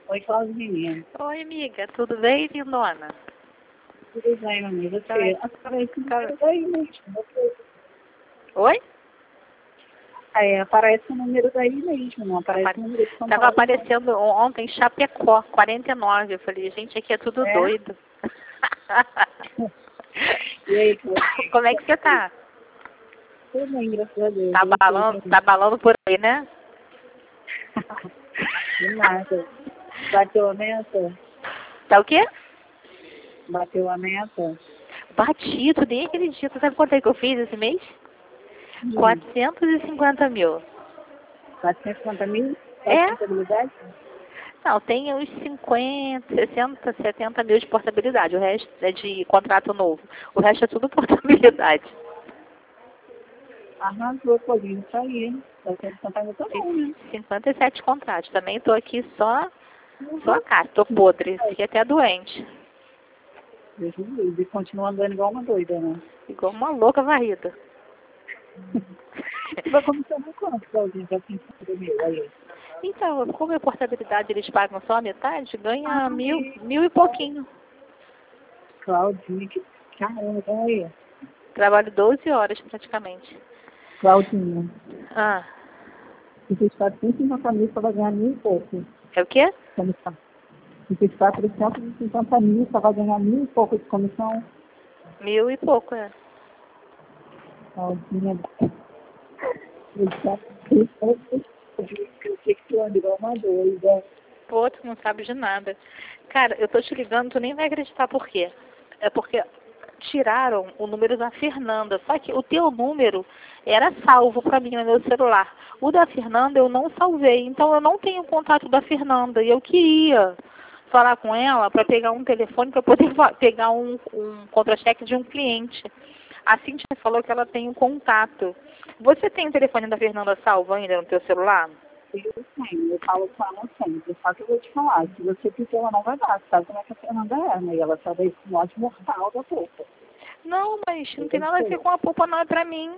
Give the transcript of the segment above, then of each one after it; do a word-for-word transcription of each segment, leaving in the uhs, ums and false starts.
Oi, Claudinha. Oi, amiga, tudo bem, lindona? Tudo bem, amiga? Tá. Você aparece o número daí mesmo. Você... Oi? É, aparece o número daí mesmo, não aparece Apare... o número de São Tava Paulo. aparecendo ontem Chapecó, quarenta e nove. Eu falei, gente, aqui é tudo É? doido. E aí, Claudinha? Como é que você tá? Tudo bem, graças a Deus. Tá Você balando, também. tá balando por aí, né? De nada. Bateu a meta? Tá o quê? Bateu a meta? Batido, nem acredito. Sabe quanto é que eu fiz esse mês? Hum. quatrocentos e cinquenta mil. quatrocentos e cinquenta mil? Só de É? contabilidade? Não, tem uns cinquenta, sessenta, setenta mil de portabilidade. O resto é de contrato novo. O resto é tudo portabilidade. Arrasou, Claudinha. Isso aí, hein? quatrocentos e cinquenta mil tá bom, né? cinquenta e sete contratos. Também tô aqui só, só a Uhum. cara. Tô podre. Fiquei até doente. Deus me livre. Continua andando igual uma doida, né? Igual uma louca varrida. Você vai começar no quanto, Claudinha, para cinquenta mil aí? Então, como a portabilidade eles pagam só a metade, ganha Ah, mil, e... mil e pouquinho. Claudinha, que caramba, então aí. Trabalho doze horas praticamente. Claudinha, Ah, se fez quatrocentos e cinquenta mil, só vai ganhar mil e pouco. é o quê? Comissão. Se fez quatrocentos e cinquenta mil, só vai ganhar mil e pouco de comissão. Mil e pouco, é. Claudinha, eu já fiz eu sei que tu anda igual uma doida. Pô, tu não sabe de nada. Cara, eu tô te ligando, tu nem vai acreditar por quê. É porque tiraram o número da Fernanda. Só que o teu número era salvo pra mim no meu celular. O da Fernanda eu não salvei. Então eu não tenho contato da Fernanda. E eu queria falar com ela para pegar um telefone para poder pegar um, um contra-cheque de um cliente. A Cintia falou que ela tem um contato. Você tem o telefone da Fernanda salvo ainda no teu celular? Eu tenho, eu falo com ela sempre. Só que eu vou te falar, se você pedir, ela não vai dar. Você sabe como é que a Fernanda é, né? E ela só dá esse modo mortal da polpa. Não, mas não Eu tem vou nada a ver te com a polpa, não é pra mim.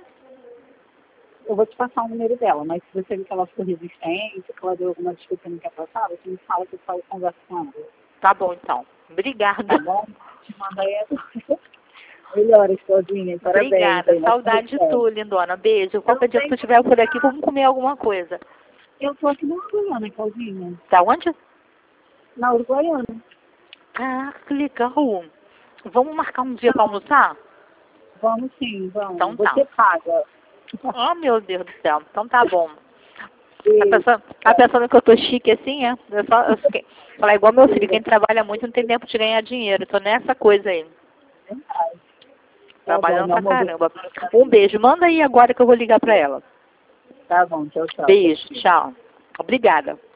eu vou te passar o número dela, mas se você viu que ela ficou resistente, que ela deu alguma desculpa e não quer passar, você me fala que eu falo conversa com ela. Tá bom, então. Obrigada. Tá bom? Te manda aí agora. Melhoras, Claudinha. Parabéns. Obrigada. Aí, mas Saudade de tu, lindona. Beijo. eu Qualquer dia que tu sei estiver por aqui, vamos comer alguma coisa. eu tô aqui na Uruguaiana, Claudinha. Tá onde? Na Uruguaiana. Ah, que legal. Vamos marcar um dia pra almoçar? Vamos sim, vamos. Então tá. Você paga. Oh, meu Deus do céu. Então tá bom. Tá Beijo. pensando, tá pensando que eu tô chique assim, é? Eu só, eu fiquei, falar igual meu filho, quem trabalha muito não tem tempo de ganhar dinheiro. Tô nessa coisa aí. Verdade. Tá bom, Trabalhando meu pra amor. caramba. Um beijo. Manda aí agora que eu vou ligar pra ela. Tá bom, tchau, tchau. Beijo. Tchau. Obrigada.